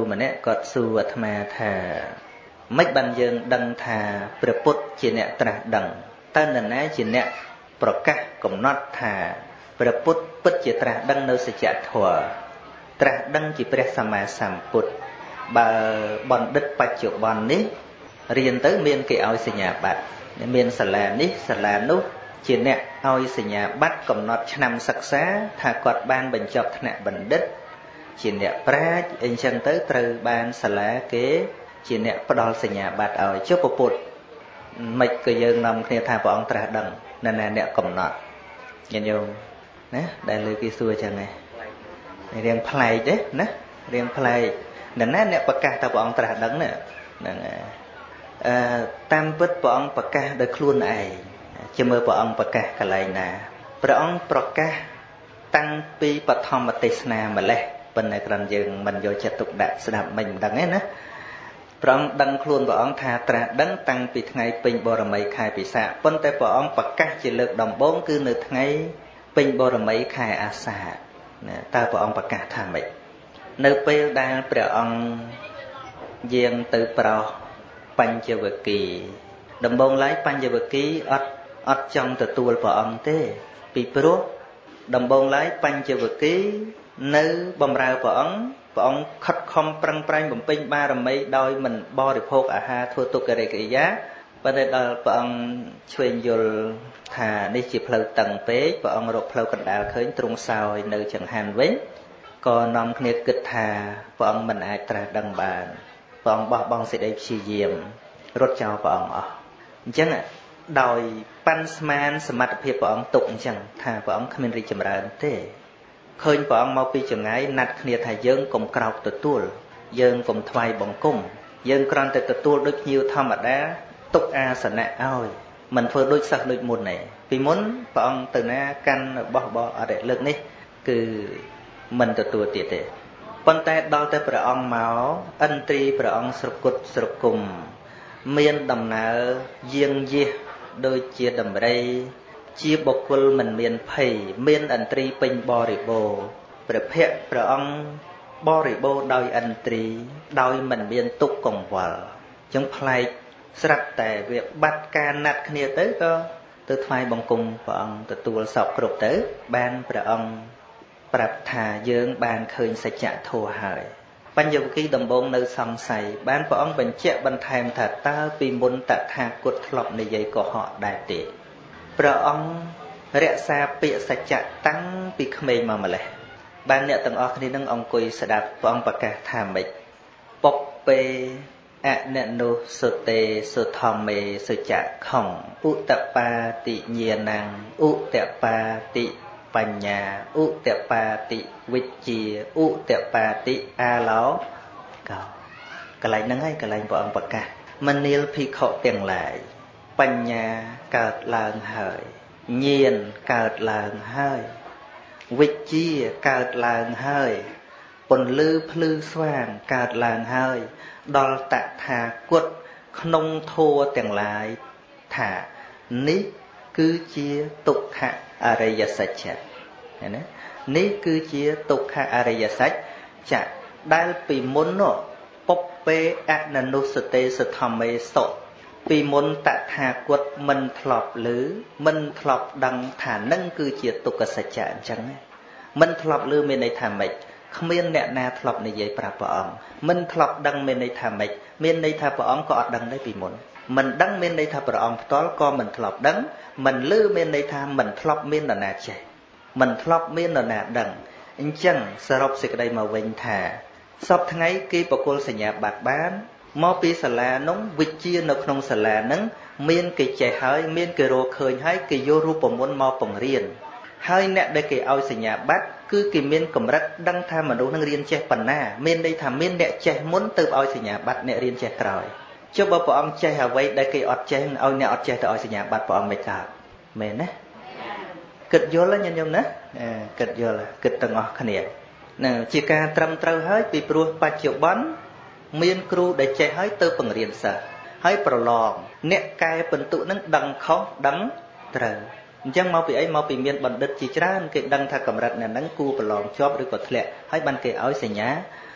ម្នាក់គាត់សួរអាត្មាថាមិនបានយើងដឹងថាព្រះពុទ្ធជាអ្នកត្រាស់ដឹងតើនរណាជាអ្នកប្រកាសកំណត់ថាព្រះពុទ្ធពិតជាត្រាស់ដឹងនៅសច្ចធម៌ត្រាស់ដឹងជាព្រះសម្មាសម្ពុទ្ធបើបណ្ឌិតបច្ចុប្បន្ននេះរៀនទៅមានគេឲ្យសញ្ញាបត្រមានសាលានេះសាលានោះជាអ្នកឲ្យសញ្ញាបត្រកំណត់ឆ្នាំសិក្សាថាគាត់បានបញ្ចប់ថ្នាក់បណ្ឌិតជាអ្នកប្រាជ្ញអីចឹងទៅត្រូវបានសាលាគេជាអ្នកផ្ដល់សញ្ញាបត្រឲ្យចុះពុទ្ធមិនក៏យើងនាំគ្នាថាព្រះអង្គត្រាស់ដឹងណែអ្នកកំណត់ញាតិញោមណាដែលលើគេសួរចឹងឯងរៀងប្លែកទេណារៀងប្លែកណែអ្នកប្រកាសថាព្រះអង្គត្រាស់ដឹងហ្នឹងតាមពិតព្រះអង្គប្រកាសដោយខ្លួនឯងជាមើលព្រះអង្គប្រកាសកន្លែងណាព្រះអង្គប្រកាសតាំងពីបឋមទេសនាម្លេះប៉ុន្តែគ្រាន់យើងមិនយកចិត្តទុកដាក់ស្ដាប់មិនដឹងទេណាព្រះអង្គដឹងខ្លួនព្រះអង្គថាត្រាស់ដឹងតាំងពីថ្ងៃពេញបរមីខែពិសាខប៉ុន្តែព្រះអង្គប្រកាសជាលើកដំបូងគឺនៅថ្ងៃពេញបរមីខែអាសាឍណាតើព្រះអង្គប្រកាសថាម៉េចនៅពេលដែលព្រះអង្គយាងទៅប្រោសបញ្ចវគិដំបូងឡើយបញ្ចវគិអត់ចង់ទទួលព្រះអង្គទេពីព្រោះដំបូងឡើយបញ្ចវគិនៅបម្រើព្រះអង្គខិតខំប្រឹងប្រែងបំពេញបារមីដោយមិនបរិភោគអាហារធ្វើទុក្ខកិរិយាប៉ុន្តែដល់ព្រះអង្គឆ្វេងយល់ថានេះជាផ្លូវតឹងពេកព្រះអង្គរកផ្លូវកណ្ដាលឃើញទ្រង់សោយនៅចង្ហាន់វិញក៏នាំគ្នាគិតថាព្រះអង្គមិនអាចត្រាស់ដឹងបានព្រះអង្គបោះបង់សេចក្តីព្យាយាមរត់ចោលព្រះអង្គអស់អញ្ចឹងដោយប៉ាន់ស្មានសមត្ថភាពព្រះអង្គទុកអញ្ចឹងថាព្រះអង្គគ្មានរីកចម្រើនទេឃើញព្រះអង្គមកពីចម្ងាយណាត់គ្នាថាយើងកុំក្រោកទទួលយើងកុំថ្វាយបង្គំយើងគ្រាន់តែទទួលដូចភ្ញៀវធម្មតាទុកអាសនៈឲ្យមិនធ្វើដូចសិស្សដូចមុនទេពីមុនព្រះអង្គទៅណាកាន់របស់អរិយលើកនេះគឺមិនទទួលទៀតទេប៉ុន្តែដល់តែព្រះអង្គមកឥន្ទ្រីព្រះអង្គស្រគត់ស្រគុំមានដំណើរយាងយះដូចជាដំរីជាបុគ្គលមិនមានភ័យមានឥន្ទ្រីពេញបរិបូរណ៍ព្រះភ័ក្ត្រព្រះអង្គបរិបូរណ៍ដោយឥន្ទ្រីដោយមិនមានទុក្ខកង្វល់អញ្ចឹងប្លែកស្រាប់តែវាបាត់ការណាត់គ្នាទៅក៏ទៅថ្វាយបង្គំព្រះអង្គទទួលសពគ្រប់ទៅបានព្រះអង្គប្រាប់ថាយើងបានឃើញសច្ចធម៌ហើយបញ្ញវគិដំបងនៅសង្ស័យបានព្រះអង្គបញ្ជាក់បន្ថែមថាតើពីមុនតថាគតធ្លាប់និយាយកុហកដែរទេព្រះអង្គរក្សាពាក្យសច្ចៈតាំងពីក្មេងមកម្លេះបានអ្នកទាំងអស់គ្នានឹងអង្គុយស្ដាប់ព្រះអង្គប្រកាសថាម៉េចពុបពេអននុសុតេសុធម្មេសុចៈខំឧតបាតិញាណังឧតបាតិបញ្ញាឧតបាតិវិជ្ជាឧតបាតិអាឡោកោកន្លែងហ្នឹងហើយកន្លែងព្រះអង្គប្រកាសមនាលភិក្ខុទាំងឡាយបញ្ញាកើតឡើងហើយញាណកើតឡើងហើយវិជ្ជាកើតឡើងហើយពន្លឺភ្លឺស្វាងកើតឡើងហើយដល់តថាគតក្នុងធម៌ទាំងឡាយថានេះគឺជាទុក្ខអរិយសច្ចៈណានេះគឺជាទុក្ខអរិយសច្ចៈដែលពីមុនពុបពេអននុសតេសធម្មេសុពីមុនតថាគតមិនធ្លាប់ឮមិនធ្លាប់ដឹងថានឹងគឺជាទុក្ខសច្ចៈអញ្ចឹងមិនធ្លាប់ឮមានន័យថាម៉េចគ្មានអ្នកណាធ្លាប់និយាយប្រាប់ព្រះអង្គមិនធ្លាប់ដឹងមានន័យថាម៉េចមានន័យថាព្រះអង្គក៏អត់ដឹងដែរពីមុនមិនដឹងមានន័យថាព្រះអង្គផ្ទាល់ក៏មិនធ្លាប់ដឹងមិនឮមានន័យថាមិនធ្លាប់មាននរណាចេះមិនធ្លាប់មាននរណាដឹងអញ្ចឹងសរុបសេចក្តីមកវិញថាសពថ្ងៃគេបកគលសញ្ញាបត្របានមកពីសាលានោះវិជ្ជានៅក្នុងសាលាហ្នឹងមានគេចេះហើយមានគេរកឃើញហើយគេយករូបមន្តមកបង្រៀនហើយអ្នកដែលគេឲ្យសញ្ញាបត្រគឺគេមានកម្រិតដឹងថាមនុស្សនឹងរៀនចេះប៉ុណ្ណាមានន័យថាមានអ្នកចេះមុនទៅឲ្យសញ្ញាបត្រអ្នករៀនចេះក្រោយចុះបើព្រះអង្គចេះអ្វីដែលគេអត់ចេះឲ្យអ្នកអត់ចេះទៅឲ្យសញ្ញាបត្រព្រះអង្គមិនកើតមែនទេគិតយល់ញញឹមណាគិតយល់គិតទាំងអស់គ្នាជាការត្រឹមត្រូវហើយពីព្រោះបច្ចុប្បន្នមានគ្រូដែលចេះហើយទៅបង្រៀនសិស្សហើយប្រឡងអ្នកកែបន្ទុនឹងដឹងខុសដឹងត្រូវអញ្ចឹងមកពីអីមកពីមានបណ្ឌិតជាច្រើនគេដឹងថាកម្រិតអ្នកហ្នឹងគួរប្រឡងជាប់ឬក៏ធ្លាក់ហើយបានគេឲ្យសញ្ញា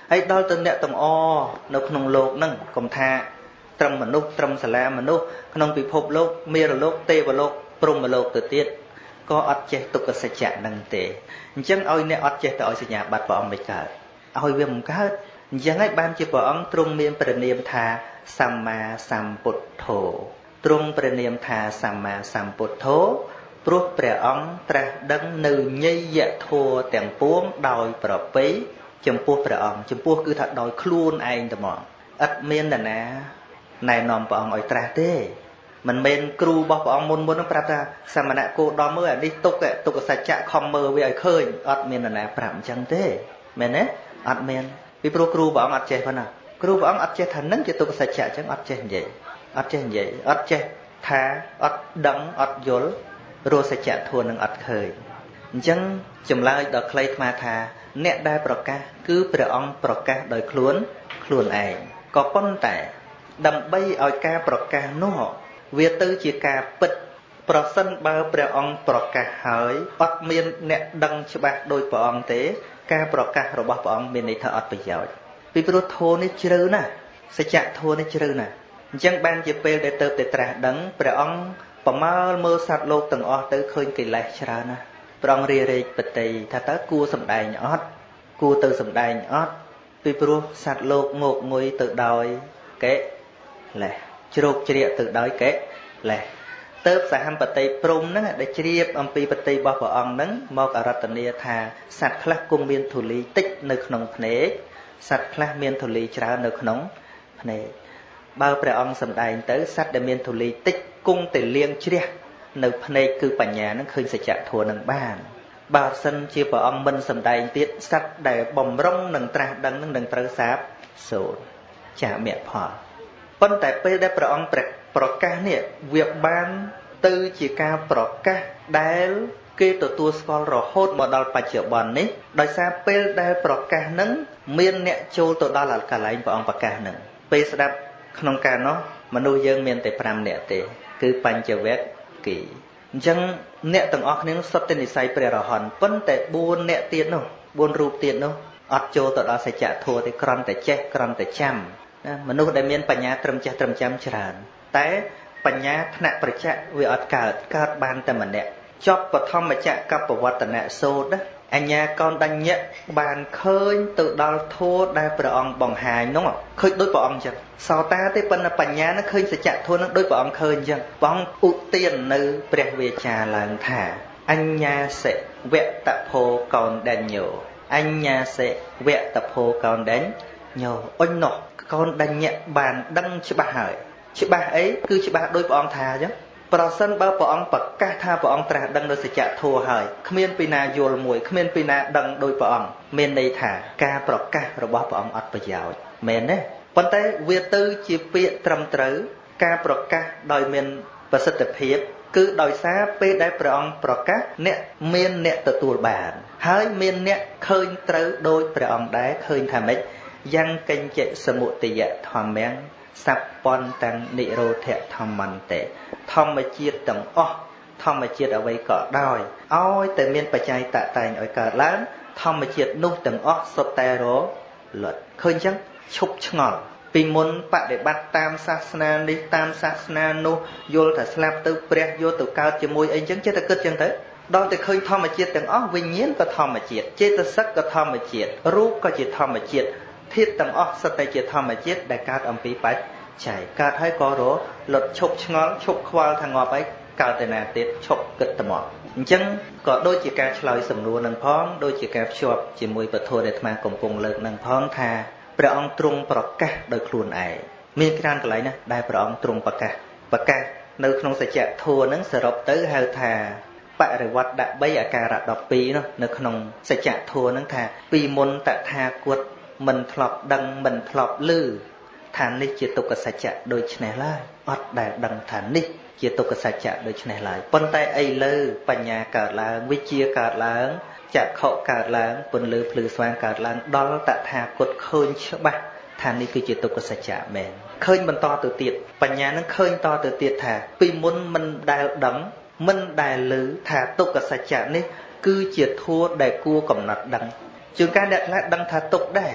ហើយដល់ទៅអ្នកទាំងអនៅក្នុងលោកហ្នឹងកុំថាត្រឹមមនុស្សត្រឹមសាលាមនុស្សក្នុងពិភពលោកមេរលោកទេវលោកព្រហ្មលោកទៅទៀតក៏អត់ចេះទុក្ខសច្ចៈហ្នឹងទេអញ្ចឹងឲ្យអ្នកអត់ចេះទៅឲ្យសញ្ញាបត្រព្រះអង្គមិនកើតឲ្យវាមិនកើតអញ្ចឹងហើយបានជាព្រះអង្គទ្រង់មានព្រះនាមថាសម្មាសម្ពុទ្ធោទ្រង់ព្រះនាមថាសម្មាសម្ពុទ្ធោព្រោះព្រះអង្គត្រាស់ដឹងនៅញយធម៌ទាំងពួងដោយប្រពៃចំពោះព្រះអង្គចំពោះគឺថាដោយខ្លួនឯងតែមកឥតមាននរណាណែនាំព្រះអង្គឲ្យត្រាស់ទេមិនមែនគ្រូរបស់ព្រះអង្គមុននឹងប្រាប់ថាសមណៈគោដមមើលអានេះទុក្ខសច្ចៈខំមើលវាឲ្យឃើញអត់មាននរណាប្រាប់អញ្ចឹងទេមែនទេអត់មានពីព្រោះគ្រូព្រះអង្គអត់ចេះប៉ុណ្ណាគ្រូព្រះអង្គអត់ចេះថានឹងជាទុក្ខសច្ចៈអញ្ចឹងអត់ចេះនិយាយអត់ចេះថាអត់ដឹងអត់យល់រសច្ចៈធម៌នឹងអត់ឃើញអញ្ចឹងចម្លើយដល់ខ្លីថ្មថាអ្នកដែលប្រកាសគឺព្រះអង្គប្រកាសដោយខ្លួនឯងក៏ប៉ុន្តែដើម្បីឲ្យការប្រកាសនោះវាទៅជាការពិតប្រសិនបើព្រះអង្គប្រកាសហើយអត់មានអ្នកដឹងច្បាស់ដោយព្រះអង្គទេការប្រកាសរបស់ព្រះអង្គមានន័យថាអត់ប្រយោជន៍ពីព្រោះធម៌នេះជ្រៅណាស់សច្ចៈធម៌នេះជ្រៅណាស់អញ្ចឹងបានជាពេលដែលទៅតែត្រាស់ដឹងព្រះអង្គប្រមាលមើលសត្វលោកទាំងអស់ទៅឃើញកិលេសច្រើនណាស់ព្រះអង្គរារែកបតីថាតើគួរសម្ដែងអត់គួរទៅសម្ដែងអត់ពីព្រោះសត្វលោកងោកងុយទៅដោយកេលេសជ្រោកជ្រាកទៅដោយកេលេសទៅសហមបតីព្រំហ្នឹងដែលជ្រាបអំពីបតីរបស់ព្រះអង្គហ្នឹងមកអរតនាថាសត្វខ្លះគង់មានធូលីតិចនៅក្នុងភ្នែកសត្វខ្លះមានធូលីច្រើននៅក្នុងភ្នែកបើព្រះអង្គសម្ដែងទៅសត្វដែលមានធូលីតិចគង់តែលៀងជ្រះនៅភ្នែកគឺបញ្ញានឹងឃើញសច្ចធម៌នឹងបានបើសិនជាព្រះអង្គមិនសម្ដែងទៀតសត្វដែលបំរុងនឹងត្រាស់ដឹងនឹងត្រូវសាបសូន្យចាមគ្គផលប៉ុន្តែពេលដែលព្រះអង្គប្រកាសនេះវាបានទៅជាការប្រកាសដែលគេទទួលស្គាល់រហូតមកដល់បច្ចុប្បន្ននេះដោយសារពេលដែលប្រកាសនឹងមានអ្នកចូលទៅដល់កន្លែងព្រះអង្គប្រកាសនឹងពេលស្ដាប់ក្នុងការនោះមនុស្សយើងមានតែ5នាក់ទេគឺបញ្ចវគ្គីអញ្ចឹងអ្នកទាំងអស់គ្នាសុទ្ធតែនិស្ស័យព្រះរហន្តប៉ុន្តែ4អ្នកទៀតនោះ4រូបទៀតនោះអត់ចូលទៅដល់សច្ចធម៌ទេគ្រាន់តែចេះគ្រាន់តែចាំណាមនុស្សដែលមានបញ្ញាត្រឹមចេះត្រឹមចាំច្រើនតែបញ្ញាថ្នាក់ប្រច័ក្សវាអត់កើតបានតែម្នាក់ចប់បឋមចក្រកបវត្តនៈសូត្រអញ្ញាកោណ្ឌញ្ញៈបានឃើញទៅដល់ធម៌ដែលព្រះអង្គបង្ហាញនោះឃើញដូចព្រះអង្គអញ្ចឹងសោតាទេប៉ុន្តែបញ្ញានឹងឃើញសច្ចធម៌នឹងដូចព្រះអង្គឃើញអញ្ចឹងព្រះអង្គឧទាននៅព្រះវាចាឡើងថាអញ្ញាសិវតភោកោណ្ឌញ្ញោអញ្ញាសិវតភោកោណ្ឌញ្ញោអញនោះកោណ្ឌញ្ញៈបានដឹងច្បាស់ហើយច្បាស់អីគឺច្បាស់ដូចព្រះអង្គថាអញ្ចឹងប្រសិនបើព្រះអង្គប្រកាសថាព្រះអង្គត្រាស់ដឹងនៅសច្ចធម៌ហើយគ្មានពីណាយល់មួយគ្មានពីណាដឹងដោយព្រះអង្គមានន័យថាការប្រកាសរបស់ព្រះអង្គអត់ប្រយោជន៍មែនទេប៉ុន្តែវាទៅជាពាក្យត្រឹមត្រូវការប្រកាសដោយមានប្រសិទ្ធភាពគឺដោយសារពេលដែលព្រះអង្គប្រកាសមានអ្នកទទួលបានហើយមានអ្នកឃើញត្រូវដោយព្រះអង្គដែរឃើញថាម៉េចយ៉ាងកញ្ចសមុទយធម្មំសពន្តੰនិរោធធម្មន្តិធម្មជាតិទាំងអស់ធម្មជាតិអ្វីក៏ដោយឲ្យតែមានបច្ច័យតតែងឲ្យកើតឡើងធម្មជាតិនោះទាំងអស់សុទ្ធតែរលត់ឃើញចឹងឈប់ឆ្ងល់ពីមុនបដិបត្តិតាមសាសនានេះតាមសាសនានោះយល់ថាស្លាប់ទៅព្រះយកទៅកើតជាមួយអីចឹងចេះតែគិតចឹងទៅដល់តែឃើញធម្មជាតិទាំងអស់វិញ្ញាណក៏ធម្មជាតិចេតសិកក៏ធម្មជាតិរូបក៏ជាធម្មជាតិធាតុទាំងអស់សុទ្ធតែជាធម្មជាតិដែលកើតអំពីបច្ច័យកើតហើយក៏រលត់ឈប់ឆ្ងល់ឈប់ខ្វល់ថាងាប់ហើយកើតទៅណាទៀតឈប់គិតទៅមកអញ្ចឹងក៏ដូចជាការឆ្លើយសំណួរនឹងផងដូចជាការភ្ជាប់ជាមួយពធដែលអាត្មាកំពុងលើកនឹងផងថាព្រះអង្គទ្រង់ប្រកាសដោយខ្លួនឯងមានច្រើនកន្លែងណាដែលព្រះអង្គទ្រង់ប្រកាសនៅក្នុងសច្ចធម៌ហ្នឹងសរុបទៅហៅថាបរិវត្តដាក់3អាការៈ12នោះនៅក្នុងសច្ចធម៌ហ្នឹងថាពីមុនតថាគតមិនធ្លាប់ដឹងមិនធ្លាប់ឮថានេះជាទុក្ខសច្ចៈដូចឆ្នេះឡើយអត់ដែលដឹងថានេះជាទុក្ខសច្ចៈដូចឆ្នេះឡើយប៉ុន្តែអីលើបញ្ញាកើតឡើងវិជ្ជាកើតឡើងចក្ខុកើតឡើងពន្លឺភ្លឺស្វាងកើតឡើងដល់តថាគតឃើញច្បាស់ថានេះគឺជាទុក្ខសច្ចៈមែនឃើញបន្តទៅទៀតបញ្ញានឹងឃើញតទៅទៀតថាពីមុនមិនដែលដឹងមិនដែលឮថាទុក្ខសច្ចៈនេះគឺជាធัวដែលគួរកំណត់ដឹងជួនកាលអ្នកខ្លះដឹងថាទុក្ខដែរ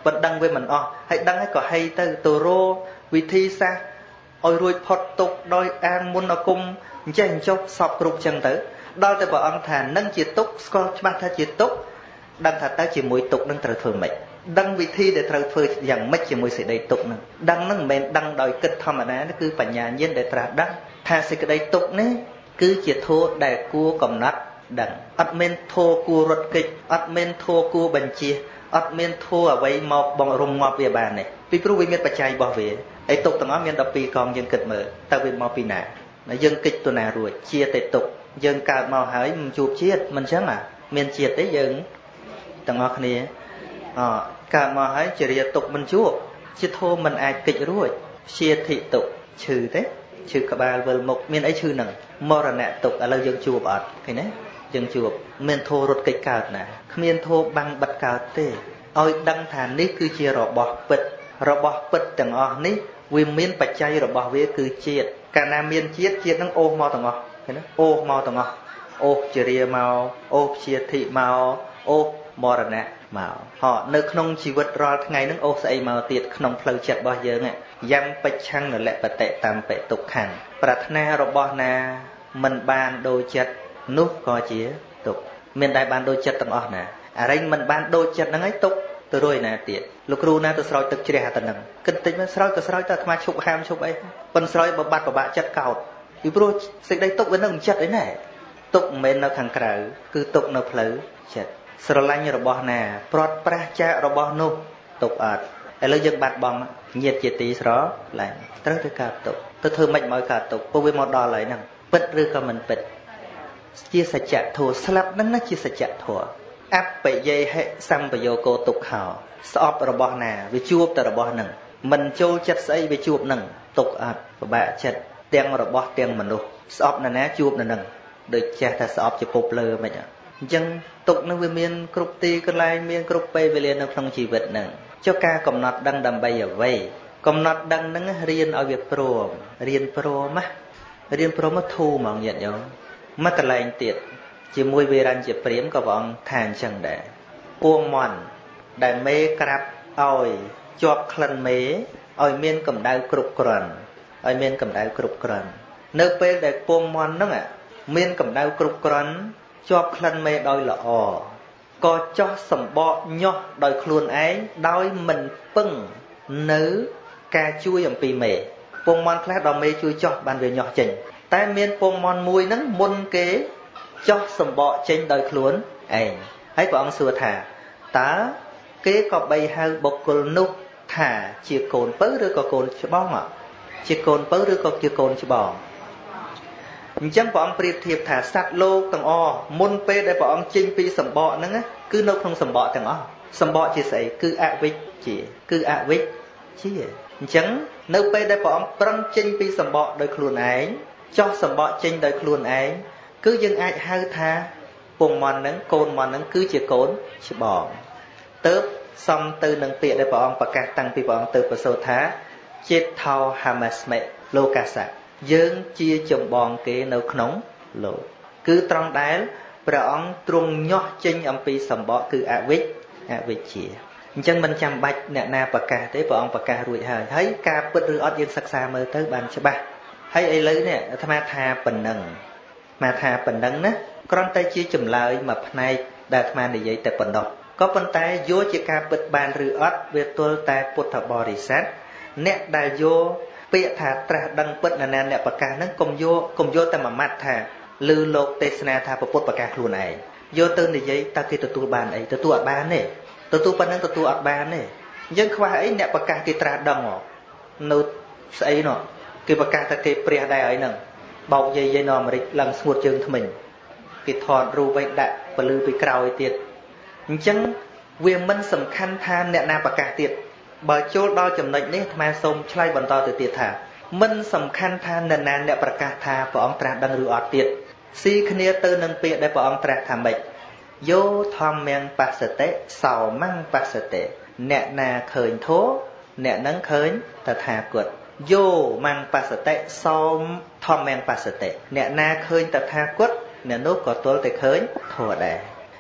ប៉ុន្តែដឹងវាមិនអស់ហើយដឹងហើយក៏ហីទៅរវិធីសាស្ត្រឲ្យរួចផុតទុកដោយអានមុនអាគមអញ្ចឹងចុះសពគ្រប់ចឹងទៅដល់តែព្រះអង្គថានឹងជាទុកស្គាល់ច្បាស់ថាជាទុកដឹងថាទៅជាមួយទុកនឹងត្រូវធ្វើម៉េចដឹងវិធីដែលត្រូវធ្វើយ៉ាងម៉េចជាមួយសេចក្តីទុកនឹងដឹងនឹងមិនមែនដឹងដោយគិតធម្មតាទេគឺបញ្ញាញាណដែលត្រាស់ដឹងថាសេចក្តីទុកនេះគឺជាធម៌ដែលគួរកំណត់ដឹងអត់មានធម៌គួររត់គេចអត់មានធម៌គួរបញ្ជាអត់មានធម៌អ្វីមកបងរំងាប់វាបានទេពីព្រោះវាមានបច្ច័យរបស់វាហើយទុកទាំងអស់មាន12កងយើងគិតមើលតើវាមកពីណាយើងគិតទៅណារួចជាតែទុកយើងកើតមកហើយមិនជួបជាតិមិនចឹងមានជាតិទេយើងទាំងអស់គ្នាកើតមកហើយជារាទុកមិនជួបជាធម៌មិនអាចកិច្ចរួចជាធិទុកឈឺទេឈឺក្បាលវិលមុខមានអីឈឺហ្នឹងមរណៈទុកឥឡូវយើងជួបអត់ឃើញទេយើងជួបមានធម៌រត់កិច្ចកើតណាគ្មានធម៌បាំងបិទកើតទេឲ្យដឹងថានេះគឺជារបស់ពិតទាំងអស់នេះវាមានបច្ច័យរបស់វាគឺជាតិកាលណាមានជាតិហ្នឹងអូសមកទាំងអស់ឃើញទេអូសមកទាំងអស់អូសជារាមកអូសជាធិមកអូសមរណៈមកនៅក្នុងជីវិតរាល់ថ្ងៃហ្នឹងអូសស្អីមកទៀតក្នុងផ្លូវចិត្តរបស់យើងយ៉ាងបច្ឆੰនលបតិតាមបិទុក្ខំប្រាថ្នារបស់ណាមិនបានដូចចិត្តនោះក៏ជាទុក្ខមានតែបានដូចចិត្តទាំងអស់ណាអរិញមិនបានដូចចិត្តហ្នឹងឯងទុក្ខទៅរួយណាទៀតលោកគ្រូណាទៅស្រោចទឹកជ្រះតែហ្នឹងគិតតិចមកស្រោចទៅស្រោចទៅអាត្មាឈប់ហាមឈប់អីប៉ុនស្រោចបើបាត់ប្របាក់ចិត្តកោតពីព្រោះសេចក្តីទុក្ខវានៅក្នុងចិត្តឯណែទុក្ខមិនមែននៅខាងក្រៅគឺទុក្ខនៅផ្លូវចិត្តស្រឡាញ់របស់ណាព្រាត់ប្រាសចាករបស់នោះទុក្ខអត់ឥឡូវយើងបាត់បង់ញាតិជាទីស្រឡាញ់ត្រូវទៅកើតទុក្ខទៅធ្វើម៉េចមកកើតទុក្ខព្រោះវាមកដល់ហើយហ្នឹងពិតឬក៏មិនពិតជាសច្ចធម៌ស្លាប់ហ្នឹងណាជាសច្ចធម៌អបយេហិសម្បយោគោទុក្ខោស្អប់របស់ណាវាជួបតែរបស់ហ្នឹងមិនចូលចិត្តស្អីវាជួបហ្នឹងទុក្ខអត់ពិបាកចិត្តទាំងរបស់ទាំងមនុស្សស្អប់ណាជួបនៅហ្នឹងដូចចេះតែស្អប់ជាពុបលើមិនអញ្ចឹងទុក្ខនឹងវាមានគ្រប់ទីកន្លែងមានគ្រប់ពេលវេលានៅក្នុងជីវិតហ្នឹងចុះការកំណត់ដឹងដើម្បីអ្វីកំណត់ដឹងហ្នឹងរៀនឲ្យវាព្រមរៀនព្រមមកធូរហ្មងញាតិញោមមកកន្លែងទៀតជាមួយវេរញ្ញជាព្រាមក៏ព្រះអង្គថាអញ្ចឹងដែរពួងមន់ដែលមេក្រាប់ឲ្យជាប់ក្លិនមេឲ្យមានកម្ដៅគ្រប់គ្រាន់នៅពេលដែលពួងមន់ហ្នឹងមានកម្ដៅគ្រប់គ្រាន់ជាប់ក្លិនមេដោយល្អក៏ចោះសម្បកញាស់ដោយខ្លួនឯងដោយមិនពឹងនៅការជួយអំពីមេពងមន់ខ្លះដល់មេជួយចោះបានវាញាស់ចេញតែមានពងមន់មួយហ្នឹងមុនគេចោះសម្បកចេញដោយខ្លួនឯងហើយព្រះអង្គសួរថាតើគេក៏បីហៅបុគ្គលនោះថាជាកូនពៅឬក៏កូនច្បងជាកូនពៅឬក៏ជាកូនច្បងអញ្ចឹងព្រះអង្គប្រៀបធៀបថាសត្វលោកទាំងអស់មុនពេលដែលព្រះអង្គចេញពីសម្បកហ្នឹងគឺនៅក្នុងសម្បកទាំងអស់សម្បកជាស្អីគឺអវិជ្ជាអញ្ចឹងនៅពេលដែលព្រះអង្គប្រឹងចេញពីសម្បកដោយខ្លួនឯងចោះសម្បកចេញដោយខ្លួនឯងគឺយើងអាចហៅថាពងមន់ហ្នឹងកូនមន់ហ្នឹងគឺជាកូនច្បងទៅសំទៅនឹងពាក្យដែលព្រះអង្គប្រកាសតាំងពីព្រះអង្គទៅប្រសូតថាចេតថោហាមាស្មេលោកសៈយើងជាចម្បងគេនៅក្នុងលោកគឺត្រង់ដែលព្រះអង្គទ្រង់ញាស់ចេញអំពីសម្បកគឺអវិជ្ជាអញ្ចឹងមិនចាំបាច់អ្នកណាប្រកាសទេព្រះអង្គប្រកាសរួចហើយការពិតឬអត់យើងសិក្សាមើលទៅបានច្បាស់ហើយឥឡូវនេះអាត្មាថាប៉ុណ្ណឹងណាគ្រាន់តែជាចម្លើយមួយផ្នែកដែលអាត្មានិយាយតែប៉ុណ្ណោះក៏ប៉ុន្តែយកជាការពិតបានឬអត់វាទល់តែពុទ្ធបរិស័ទអ្នកដែលយកពាក្យថាត្រាស់ដឹងពិតណាអ្នកប្រកាសហ្នឹងកុំយកតែមួយម៉ាត់ថាឮលោកទេសនាថាពុទ្ធប្រកាសខ្លួនឯងយកទៅនិយាយតើគេទទួលបានអីទទួលអត់បានទេទទួលប៉ុណ្ណឹងទទួលអត់បានទេអញ្ចឹងខ្វះអីអ្នកប្រកាសគេត្រាស់ដឹងនៅស្អីនោះគេប្រកាសថាគេព្រះដែរហើយហ្នឹងបោកយាយនៅអាមេរិកឡើងស្ងួតជើងថ្មិញគេថតរូបឲ្យដាក់ពលឺពីក្រោយទៀតអញ្ចឹងវាមិនសំខាន់ថាអ្នកណាប្រកាសទៀតបើចូលដល់ចំណុចនេះអាត្មាសូមឆ្លើយបន្តទៅទៀតថាមិនសំខាន់ថានរណាអ្នកប្រកាសថាព្រះអង្គត្រាស់ដឹងឬអត់ទៀតស៊ីគ្នាទៅនឹងពាក្យដែលព្រះអង្គត្រាស់ថាម៉េចយោធម្មំបស្សតិសោមំបស្សតិអ្នកណាឃើញធម៌អ្នកនឹងឃើញតថាគតយោមំបស្សតិសោមធម្មំបស្សតិអ្នកណាឃើញតថាគតអ្នកនោះក៏ទល់តែឃើញធម៌ដែរ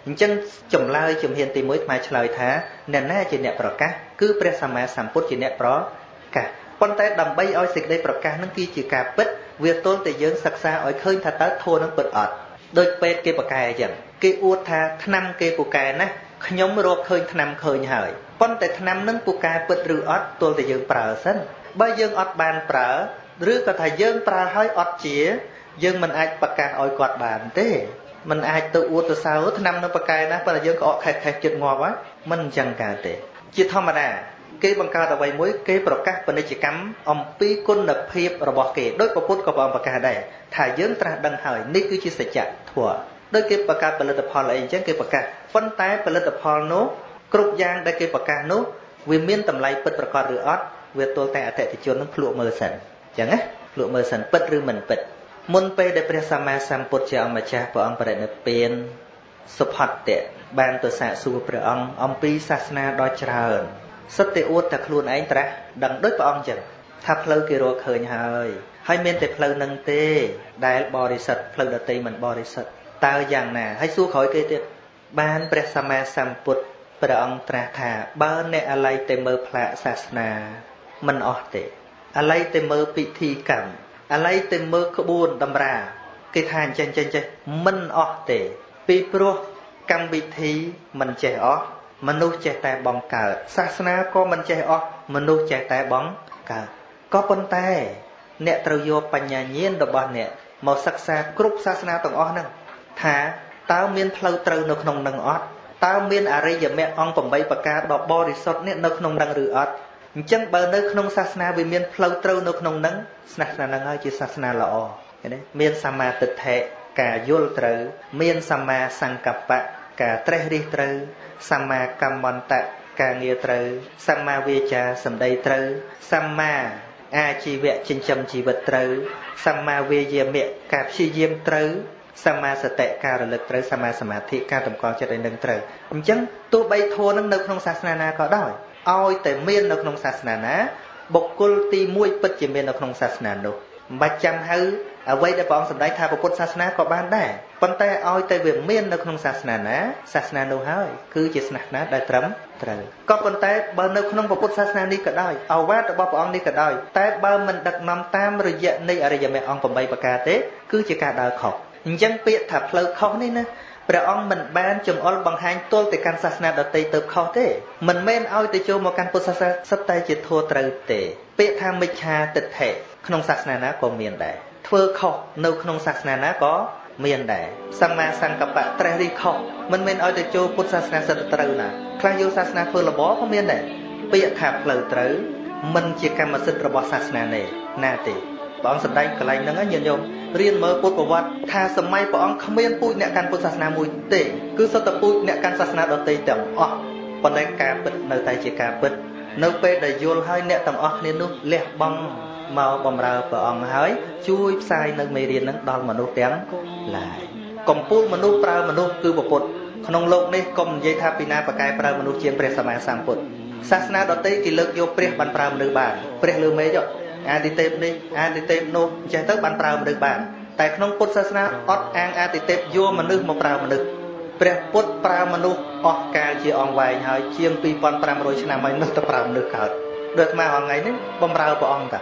អញ្ចឹងចម្លើយជំហានទី1ថ្មឆ្លើយថាអ្នកណាជាអ្នកប្រកាសគឺព្រះសម្មាសម្ពុទ្ធជាអ្នកប្រកាសប៉ុន្តែដើម្បីឲ្យសេចក្តីប្រកាសនឹងគឺជាការពិតវាទល់តែយើងសិក្សាឲ្យឃើញថាតើធម៌នឹងពិតអត់ដូចពេទ្យគេប្រកែអញ្ចឹងគេអួតថាថ្នាំគេពូកែណាខ្ញុំរកឃើញថ្នាំឃើញហើយប៉ុន្តែថ្នាំនឹងពូកែពិតឬអត់ទល់តែយើងប្រើសិនបើយើងអត់បានប្រើឬក៏ថាយើងប្រើហើយអត់ជាយើងមិនអាចប្រកាសឲ្យគាត់បានទេមិនអាចទៅអួតទៅសើថ្នាំនឹងប្រកែណាប៉ុន្តែយើងក៏អកខេះចិត្តងាប់ហើយមិនអញ្ចឹងកើតទេជាធម្មតាគេបង្កើតអ្វីមួយគេប្រកាសពាណិជ្ជកម្មអំពីគុណភាពរបស់គេដោយពុទ្ធក៏បានប្រកាសដែរថាយើងត្រាស់ដឹងហើយនេះគឺជាសច្ចធម៌ដោយគេបង្កើតផលិតផលអីអញ្ចឹងគេប្រកាសប៉ុន្តែផលិតផលនោះគ្រប់យ៉ាងដែលគេប្រកាសនោះវាមានតម្លៃពិតប្រាកដឬអត់វាទល់តែអតិថិជននឹងភ្លក់មើលសិនអញ្ចឹងណាភ្លក់មើលសិនពិតឬមិនពិតមុនពេលដែលព្រះសម្មាសម្ពុទ្ធជាអង្គម្ចាស់ព្រះអង្គបរិនិព្វានសុផតៈបានទៅសាកសួរព្រះអង្គអំពីសាសនាដ៏ច្រើនសិតតែអួតតែខ្លួនឯងត្រាស់ដឹងដូចព្រះអង្គចឹងថាផ្លូវគេរកឃើញហើយមានតែផ្លូវនឹងទេដែលបរិសុទ្ធផ្លូវដទៃមិនបរិសុទ្ធតើយ៉ាងណាហើយសួរក្រោយគេទៀតបានព្រះសម្មាសម្ពុទ្ធព្រះអង្គត្រាស់ថាបើអ្នកអាល័យតែមើលផ្លាកសាសនាមិនអស់ទេអាល័យតែមើលពិធីកម្មអាល័យតែមើលក្បួនតម្រាគេថាអញ្ចឹងមិនអស់ទេពីព្រោះកម្មវិធីមិនចេះអស់មនុស្សចេះតែបង្កើតសាសនាក៏មិនចេះអស់មនុស្សចេះតែបង្កើតក៏ប៉ុន្តែអ្នកត្រូវយកបញ្ញាញាណរបស់អ្នកមកសិក្សាគ្រប់សាសនាទាំងអស់ហ្នឹងថាតើមានផ្លូវត្រូវនៅក្នុងនឹងអត់តើមានអរិយមគ្គអង្គ8ប្រការដ៏បរិសុទ្ធនេះនៅក្នុងនឹងឬអត់អញ្ចឹងបើនៅក្នុងសាសនាវាមានផ្លូវត្រូវនៅក្នុងនឹងសាសនានឹងហើយជាសាសនាល្អឃើញទេមានសម្មាទិដ្ឋិការយល់ត្រូវមានសម្មាសង្កប្បៈការត្រេះរិះត្រូវសម្មាកម្មន្តៈការងារត្រូវសម្មាវាចាសម្ដីត្រូវសម្មាអាជីវៈចិញ្ចឹមជីវិតត្រូវសម្មាវាយាមៈការព្យាយាមត្រូវសម្មាសតិការរលឹកត្រូវសម្មាសមាធិការតម្កល់ចិត្តឲ្យនឹងត្រូវអញ្ចឹងទោះបីធម៌នឹងនៅក្នុងសាសនាណាក៏ដោយឲ្យតែមាននៅក្នុងសាសនាណាបុគ្គលទី1ពិតជាមាននៅក្នុងសាសនានោះមិនបាច់ចាំហៅអ្វីដែលព្រះអង្គសម្ដែងថាពុទ្ធសាសនាក៏បានដែរប៉ុន្តែឲ្យតែវាមាននៅក្នុងសាសនាណាសាសនានោះហើយគឺជាសាសនាដែលត្រឹមត្រូវក៏ប៉ុន្តែបើនៅក្នុងពុទ្ធសាសនានេះក៏ដោយឱវាទរបស់ព្រះអង្គនេះក៏ដោយតែបើមិនដឹកនាំតាមរយៈនៃអរិយមគ្គអង្គ8ប្រការទេគឺជាការដើរខុសអញ្ចឹងពាក្យថាផ្លូវខុសនេះណាព្រះអង្គមិនបានចង្អុលបង្ហាញទល់ទៅកាន់សាសនាដទៃទៅខុសទេមិនមែនឲ្យទៅចូលមកកាន់ពុទ្ធសាសនាសិតតែជាធម៌ត្រូវទេពាក្យថាមិច្ឆាទិដ្ឋិក្នុងសាសនាណាក៏មានដែរធ្វើខុសនៅក្នុងសាសនាណាក៏មានដែរសម្មាសង្កប្បៈត្រេះរិះខុសមិនមែនឲ្យទៅចូលពុទ្ធសាសនាសិតទៅត្រូវណាខ្លះយកសាសនាធ្វើលបក៏មានដែរពាក្យថាផ្លូវត្រូវមិនជាកម្មសិទ្ធិរបស់សាសនាណាទេព្រះអង្គសម្ដែងកន្លែងហ្នឹងញាតិញោមរៀនមើលពុទ្ធប្រវត្តិថាសម័យព្រះអង្គគ្មានពូជអ្នកកាន់ពុទ្ធសាសនាមួយទេគឺសុទ្ធតែពូជអ្នកកាន់សាសនាដទៃទាំងអស់ប៉ុន្តែការពិតនៅតែជាការពិតនៅពេលដែលយល់ហើយអ្នកទាំងអស់គ្នានោះលះបង់មកបម្រើព្រះអង្គហើយជួយផ្សាយនៅមេរៀនហ្នឹងដល់មនុស្សទាំងឡាយកំពូលមនុស្សប្រើមនុស្សគឺពុទ្ធក្នុងលោកនេះកុំនិយាយថាពីណាប្រកែប្រើមនុស្សជាងព្រះសម្មាសម្ពុទ្ធសាសនាដទៃគេលើកយកព្រះបានប្រើមនុស្សបានព្រះលើមេឃអាទិទេពនេះអាទិទេពនោះអញ្ចឹងទៅបានប្រើមនុស្សបានតែក្នុងពុទ្ធសាសនាអត់អាងអាទិទេពយកមនុស្សមកប្រើមនុស្សព្រះពុទ្ធប្រើមនុស្សអស់កាលជាអង្វែងហើយជាង2500ឆ្នាំហើយនៅតែប្រើមនុស្សកើតដូចអាត្មាថ្ងៃនេះបំរើព្រះអង្គតា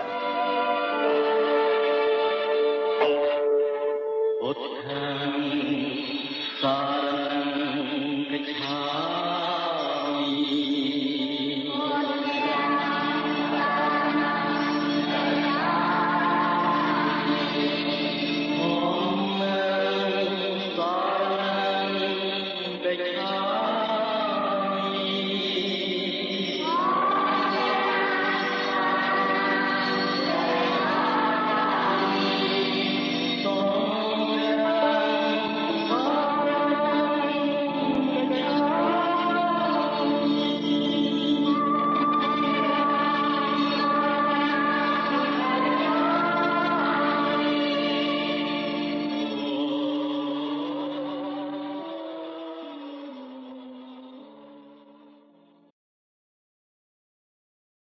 ពុទ្ធសា